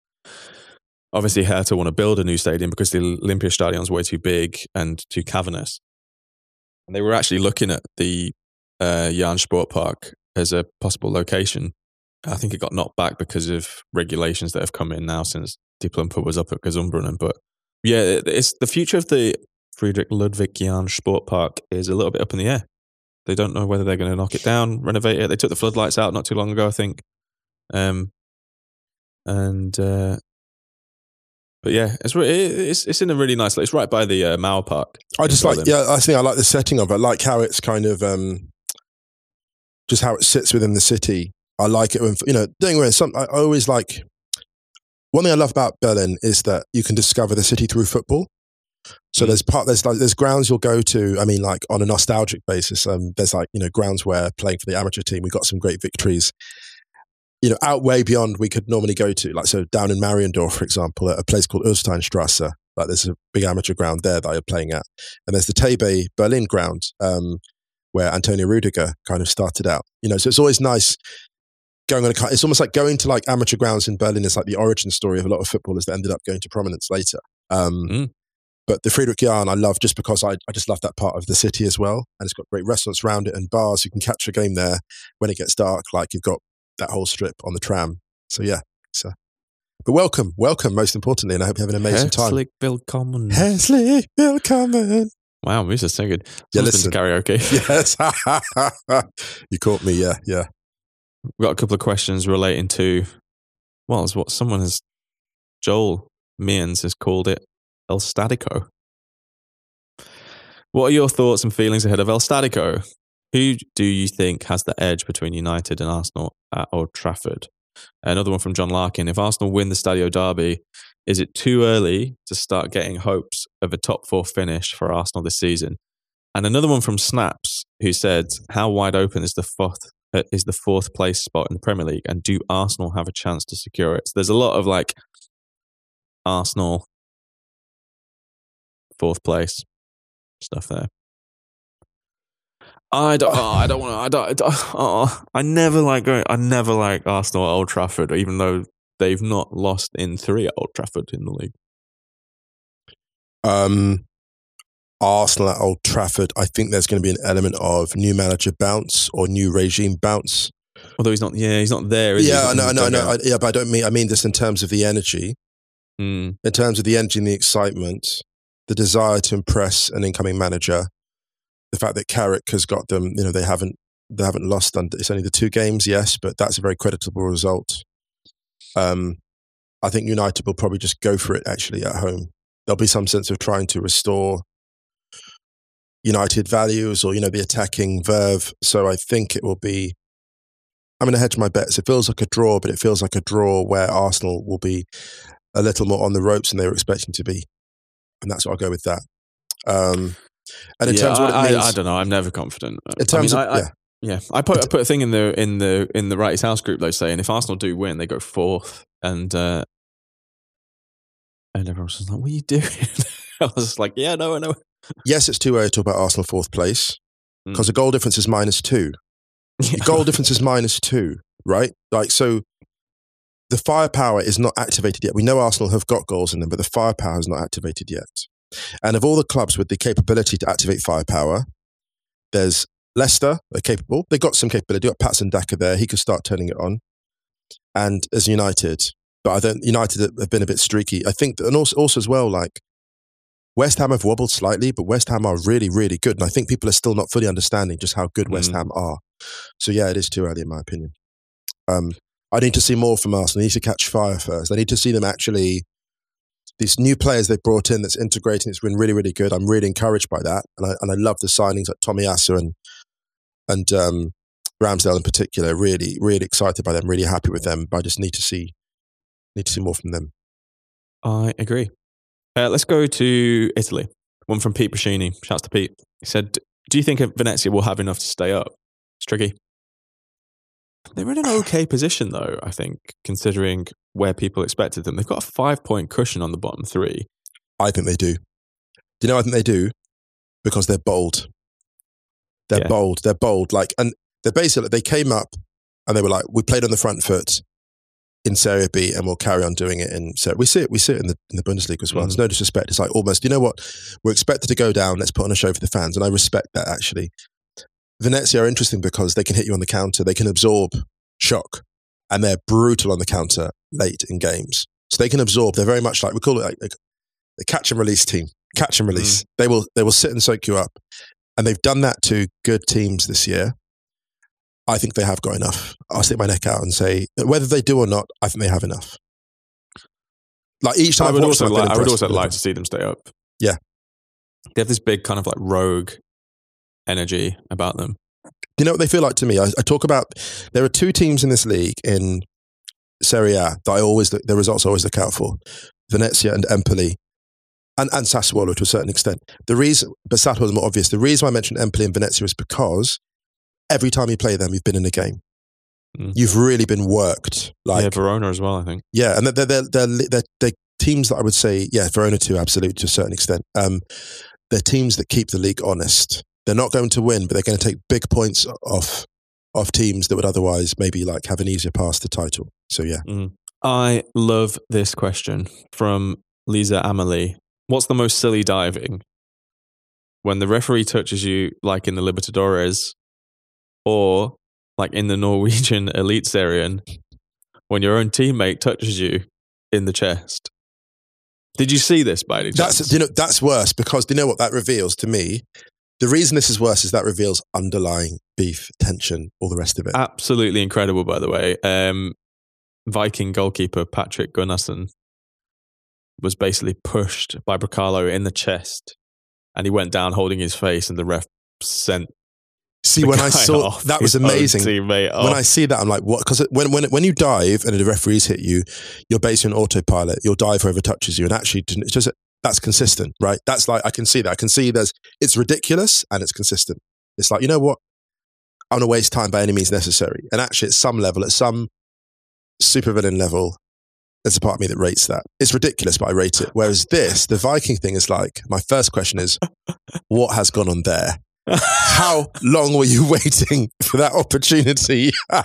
obviously Hertha want to build a new stadium because the Olympiastadion is way too big and too cavernous. And they were actually looking at the uh, Jahn Sport Park as a possible location. I think it got knocked back because of regulations that have come in now since Die Plumper was up at Gesundbrunnen. But yeah, it's the future of the Friedrich Ludwig Jahn Sport Park is a little bit up in the air. They don't know whether they're going to knock it down, renovate it. They took the floodlights out not too long ago, I think. Um, and uh, but yeah, it's it's it's in a really nice. It's right by the uh, Mauer Park. I just in like, Berlin. yeah, I think I like the setting of it. I like how it's kind of, um, just how it sits within the city. I like it when, you know, doing where some, I always like, one thing I love about Berlin is that you can discover the city through football. So Mm. there's part, there's like, there's grounds you'll go to. I mean, like on a nostalgic basis, um, there's like, you know, grounds where playing for the amateur team, we got some great victories, you know, out way beyond we could normally go to. Like, so down in Mariendorf, for example, at a place called Ursteinstrasse, like there's a big amateur ground there that you're playing at. And there's the Tebe Berlin ground, um, where Antonio Rudiger kind of started out, you know, so it's always nice going on a, it's almost like going to like amateur grounds in Berlin is like the origin story of a lot of footballers that ended up going to prominence later. Um, Mm. But the Friedrich Jahn, I love just because I, I just love that part of the city as well. And it's got great restaurants around it and bars. You can catch a game there when it gets dark. Like you've got that whole strip on the tram. So yeah. So, but welcome, welcome most importantly. And I hope you have an amazing time. Herzlich willkommen. Herzlich willkommen. Wow, this is so good. Yeah, Someone's been to karaoke. Yes. You caught me. Yeah. Yeah. We've got a couple of questions relating to, well, it's what someone has, Joel Means has called it El Statico. What are your thoughts and feelings ahead of El Statico? Who do you think has the edge between United and Arsenal at Old Trafford? Another one from John Larkin. If Arsenal win the Stadio Derby, is it too early to start getting hopes of a top four finish for Arsenal this season? And another one from Snaps, who said, how wide open is the fourth uh, is the fourth place spot in the Premier League, and do Arsenal have a chance to secure it? So there's a lot of like Arsenal fourth place stuff there. I don't. Oh, I don't want to. I don't. I, don't oh, I never like going. I never like Arsenal at Old Trafford, even though they've not lost in three at Old Trafford in the league. Um, Arsenal at Old Trafford, I think there's going to be an element of new manager bounce or new regime bounce. Although he's not. Yeah, he's not there. Is Yeah, I he? know, I know, I know. I, yeah, but I don't mean. I mean this in terms of the energy, Mm. in terms of the energy and the excitement, the desire to impress an incoming manager. The fact that Carrick has got them, you know, they haven't they haven't lost under. It's only the two games, yes, but that's a very creditable result. Um, I think United will probably just go for it actually at home. There'll be some sense of trying to restore United values or, you know, the attacking verve. So I think it will be, I'm going to hedge my bets. It feels like a draw, but it feels like a draw where Arsenal will be a little more on the ropes than they were expecting to be. And that's what I'll go with that. Um, and in yeah, terms of what I, it means, I, I don't know. I'm never confident. In terms I mean, of, I, yeah. I, yeah, I put I put a thing in the in the in the Wrighty's House group though, saying if Arsenal do win, they go fourth, and uh, and everyone's just like, "What are you doing?" I was just like, "Yeah, no, I know." Yes, it's too early to talk about Arsenal fourth place because mm. the goal difference is minus two. Yeah. The goal difference is minus two, right? Like, so the firepower is not activated yet. We know Arsenal have got goals in them, but the firepower is not activated yet. And of all the clubs with the capability to activate firepower, there's Leicester, are capable. They've got some capability. Got Patson Daka there. He could start turning it on. And as United, but I don't. United have been a bit streaky. I think, that, and also, also as well, like West Ham have wobbled slightly, but West Ham are really, really good. And I think people are still not fully understanding just how good mm. West Ham are. So yeah, it is too early in my opinion. Um, I need to see more from Arsenal. I need to catch fire first. I need to see them actually. These new players they've brought in that's integrating, it's been really, really good. I'm really encouraged by that. And I, and I love the signings like Tomiyasu and and um, Ramsdale in particular. Really, really excited by them, really happy with them. But I just need to see need to see more from them. I agree. Uh, let's go to Italy. One from Pete Brascini. Shouts to Pete. He said, do you think Venezia will have enough to stay up? It's tricky. They're in an okay position, though, I think, considering where people expected them. They've got a five-point cushion on the bottom three. I think they do. Do you know what I think they do? Because they're bold. They're yeah. bold. They're bold. Like, and they're basically, they came up and they were like, we played on the front foot in Serie B and we'll carry on doing it in Serie. We see it, we see it in the, in the Bundesliga as well. Mm. There's no disrespect. It's like almost, you know what? We're expected to go down. Let's put on a show for the fans. And I respect that, actually. Venezia are interesting because they can hit you on the counter. They can absorb shock. And they're brutal on the counter late in games. So they can absorb. They're very much like, we call it like, like the catch and release team. Catch and release. Mm. They will they will sit and soak you up. And they've done that to good teams this year. I think they have got enough. I'll stick my neck out and say, whether they do or not, I think they have enough. Like each time I would also, them, like, I would also like to see them stay up. Yeah. They have this big kind of like rogue energy about them. You know what they feel like to me? I, I talk about, there are two teams in this league in Serie A that I always, the results I always look out for. Venezia and Empoli. And, and Sassuolo to a certain extent. The reason, but Sassuolo is more obvious. The reason I mentioned Empoli and Venezia is because every time you play them, you've been in a game. Mm. You've really been worked. Like, yeah, Verona as well, I think. Yeah, and they're, they're, they're, they're, they're teams that I would say, yeah, Verona too, absolutely, to a certain extent. Um, they're teams that keep the league honest. They're not going to win, but they're going to take big points off of teams that would otherwise maybe like have an easier path to title. So yeah. Mm. I love this question from Lisa Amelie. What's the most silly diving? When the referee touches you like in the Libertadores or like in the Norwegian Eliteserien when your own teammate touches you in the chest. Did you see this by any chance? That's, you know, that's worse because do you know what that reveals to me? The reason this is worse is that reveals underlying beef, tension, all the rest of it. Absolutely incredible, by the way. Um, Viking goalkeeper Patrick Gunnarsson was basically pushed by Bracalo in the chest and he went down holding his face and the ref sent See, when I saw that was amazing. When I see that, I'm like, what? Because when when when you dive and the referees hit you, you're basically on autopilot. You'll dive whoever touches you, and actually, it's just that's consistent, right? That's like I can see that. I can see there's it's ridiculous and it's consistent. It's like, you know what? I don't want to waste time by any means necessary. And actually, at some level, at some supervillain level, there's a part of me that rates that. It's ridiculous, but I rate it. Whereas this, the Viking thing is like, my first question is, what has gone on there? How long were you waiting for that opportunity?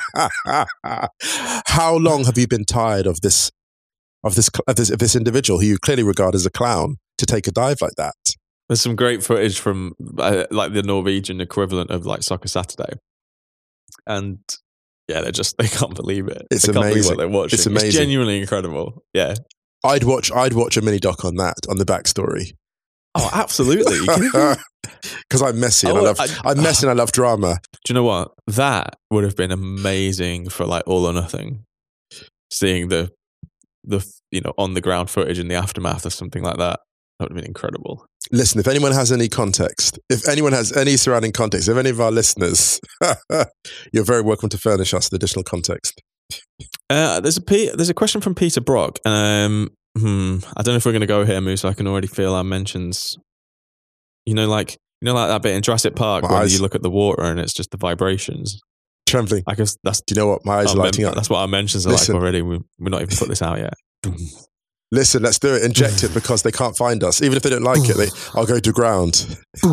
How long have you been tired of this, of this, of this, of this individual who you clearly regard as a clown to take a dive like that? There's some great footage from uh, like the Norwegian equivalent of like Soccer Saturday, and yeah, they just they can't believe it. It's they amazing. Can't believe what they're watching. It's amazing. It's genuinely incredible. Yeah, I'd watch. I'd watch a mini doc on that on the backstory. Oh, absolutely. Because I'm messy and I, I love. I, I'm messy and I love drama. Do you know what? That would have been amazing for like All or Nothing. Seeing the the you know on the ground footage in the aftermath or something like that. That would have been incredible. Listen, if anyone has any context, if anyone has any surrounding context, if any of our listeners, you're very welcome to furnish us with additional context. Uh, there's a P- there's a question from Peter Brock. Um, hmm, I don't know if we're going to go here, Moose. I can already feel our mentions. You know, like you know, like that bit in Jurassic Park My when eyes- you look at the water and it's just the vibrations. Trembling. I guess that's. Do you know what? My eyes our are lighting mem- up. That's what our mentions are Listen. like already. We, we're not even put this out yet. Listen, let's do it. Inject it because they can't find us. Even if they don't like it, they, I'll go to ground.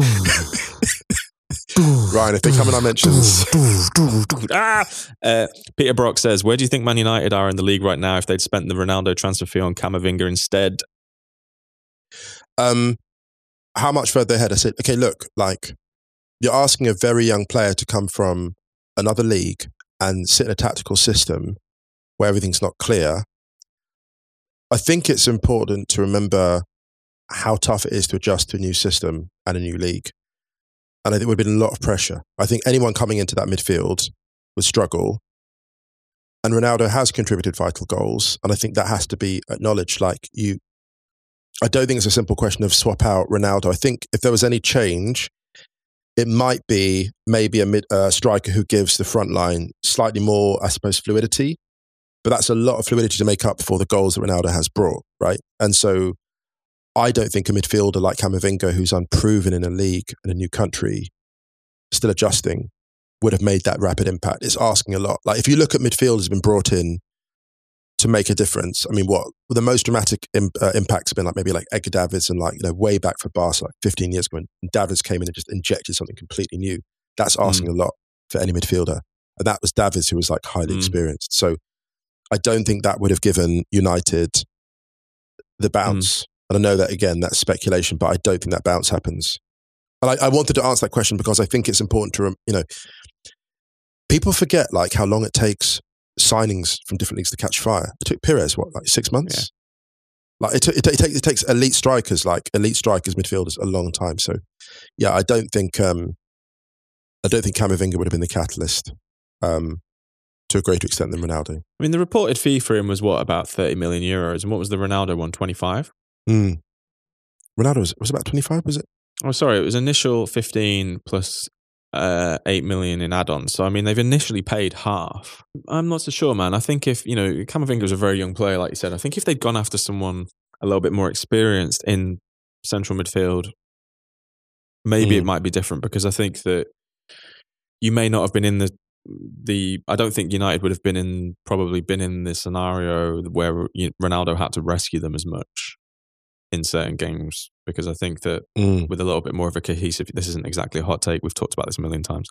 Ryan, if they come in our mentions. ah! uh, Peter Brock says, where do you think Man United are in the league right now if they'd spent the Ronaldo transfer fee on Camavinga instead? Um, how much further ahead? I said, okay, look, like you're asking a very young player to come from another league and sit in a tactical system where everything's not clear. I think it's important to remember how tough it is to adjust to a new system and a new league. And I think it would have been a lot of pressure. I think anyone coming into that midfield would struggle. And Ronaldo has contributed vital goals. And I think that has to be acknowledged. Like you, I don't think it's a simple question of swap out Ronaldo. I think if there was any change, it might be maybe a mid uh, striker who gives the front line slightly more, I suppose, fluidity. But that's a lot of fluidity to make up for the goals that Ronaldo has brought, right? And so I don't think a midfielder like Camavinga, who's unproven in a league in a new country, still adjusting, would have made that rapid impact. It's asking a lot. Like if you look at midfielders been brought in to make a difference, I mean, what the most dramatic im- uh, impacts have been like maybe like Edgar Davids and like, you know, way back for Barca, like fifteen years ago, when Davids came in and just injected something completely new. That's asking mm. a lot for any midfielder. And that was Davids, who was like highly mm. experienced. So I don't think that would have given United the bounce. Mm. And I know that, again, that's speculation, but I don't think that bounce happens. And I, I wanted to answer that question because I think it's important to, you know, people forget like how long it takes signings from different leagues to catch fire. It took Pires, what, like six months? Yeah. Like it, t- it, t- it, takes, it takes elite strikers, like elite strikers, midfielders, a long time. So, yeah, I don't think, um, I don't think Camavinga would have been the catalyst. Um, to a greater extent than Ronaldo. I mean, the reported fee for him was what, about thirty million euros? And what was the Ronaldo one, twenty-five? Mm. Ronaldo was, was about twenty-five, was it? Oh, sorry, it was initial fifteen plus uh, eight million in add-ons. So, I mean, they've initially paid half. I'm not so sure, man. I think if, you know, Camavinga was a very young player, like you said. I think if they'd gone after someone a little bit more experienced in central midfield, maybe mm. it might be different, because I think that you may not have been in the The I don't think United would have been in probably been in this scenario where Ronaldo had to rescue them as much in certain games, because I think that mm. with a little bit more of a cohesive, this isn't exactly a hot take, we've talked about this a million times,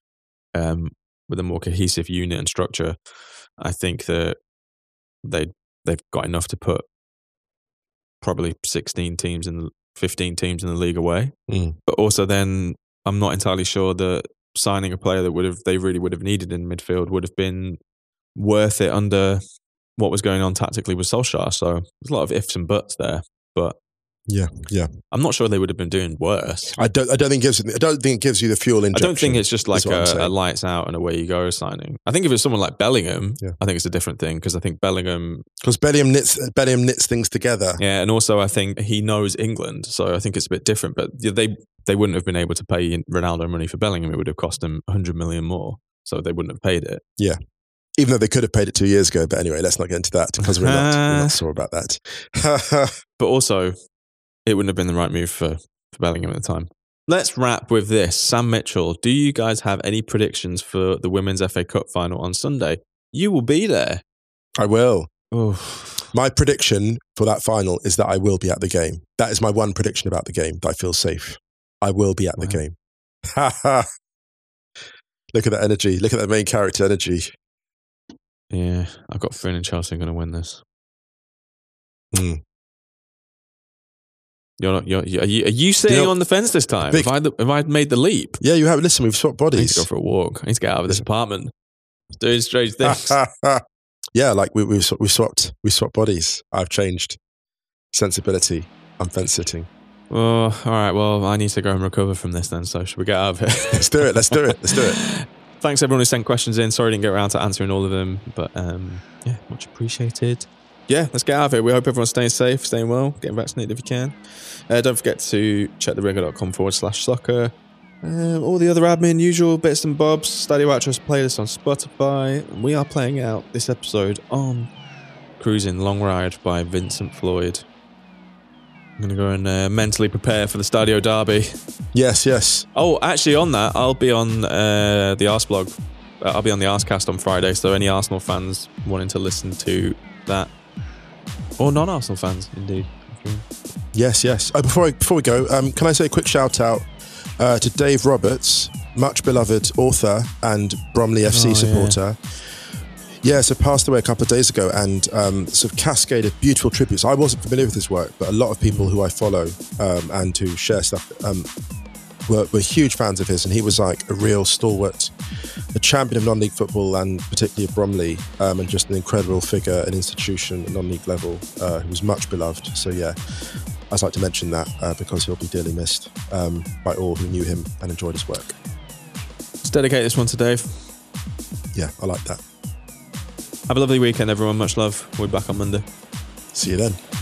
um, with a more cohesive unit and structure, I think that they they've got enough to put probably sixteen teams and fifteen teams in the league away. Mm. But also then I'm not entirely sure that signing a player that would have they really would have needed in midfield would have been worth it under what was going on tactically with Solskjaer. So there's a lot of ifs and buts there, but yeah, yeah, I'm not sure they would have been doing worse. I don't. I don't think it gives. I don't think it gives you the fuel injection. I don't think it's just like a, a lights out and away you go signing. I think if it's someone like Bellingham, yeah. I think it's a different thing, because I think Bellingham because Bellingham knits Bellingham knits things together. Yeah, and also I think he knows England, so I think it's a bit different. But they they wouldn't have been able to pay Ronaldo money for Bellingham. It would have cost them one hundred million more, so they wouldn't have paid it. Yeah. Even though they could have paid it two years ago. But anyway, let's not get into that, because we're not, we're not sure about that. But also, it wouldn't have been the right move for, for Bellingham at the time. Let's wrap with this. Sam Mitchell, do you guys have any predictions for the Women's F A Cup final on Sunday? You will be there. I will. Oof. My prediction for that final is that I will be at the game. That is my one prediction about the game, that I feel safe. I will be at wow. the game. Look at that energy. Look at that main character energy. Yeah, I've got a feeling Chelsea are going to win this. Mm. You're not, you're, are you, are you sitting you know, on the fence this time? Big, have, I, have I made the leap? Yeah, you have. Listen, we've swapped bodies. I need to go for a walk. I need to get out of this apartment. Doing strange things. Yeah, like we, we've, we've swapped we swapped bodies. I've changed sensibility. I'm fence sitting. Oh, all right. Well, I need to go and recover from this then. So should we get out of here? Let's do it. Let's do it. Let's do it. Thanks everyone who sent questions in. Sorry I didn't get around to answering all of them, but um, yeah, much appreciated. yeah, let's get out of here. We hope everyone's staying safe, staying well, getting vaccinated if you can. Uh, don't forget to check theringer.com forward slash soccer. Um, all the other admin, usual bits and bobs, Stadio Actress playlist on Spotify. We are playing out this episode on Cruising Long Ride by Vincent Floyd. I'm going to go and uh, mentally prepare for the Stadio Derby. Yes, yes. Oh, actually on that, I'll be on uh, the Arse blog. Uh, I'll be on the Arsecast on Friday, so any Arsenal fans wanting to listen to that, or non-Arsenal fans, indeed. Yes, yes. Oh, before I, before we go, um, can I say a quick shout out uh, to Dave Roberts, much beloved author and Bromley F C oh, supporter. Yeah. yeah, so passed away a couple of days ago, and um, sort of cascaded beautiful tributes. I wasn't familiar with his work, but a lot of people who I follow um, and who share stuff um, were, were huge fans of his, and he was like a real stalwart, a champion of non-league football and particularly of Bromley, um, and just an incredible figure, an institution at non-league level, uh, who was much beloved. So yeah, I'd like to mention that uh, because he'll be dearly missed um, by all who knew him and enjoyed his work. Let's dedicate this one to Dave. Yeah, I like that. Have a lovely weekend, everyone. Much love. We'll be back on Monday. See you then.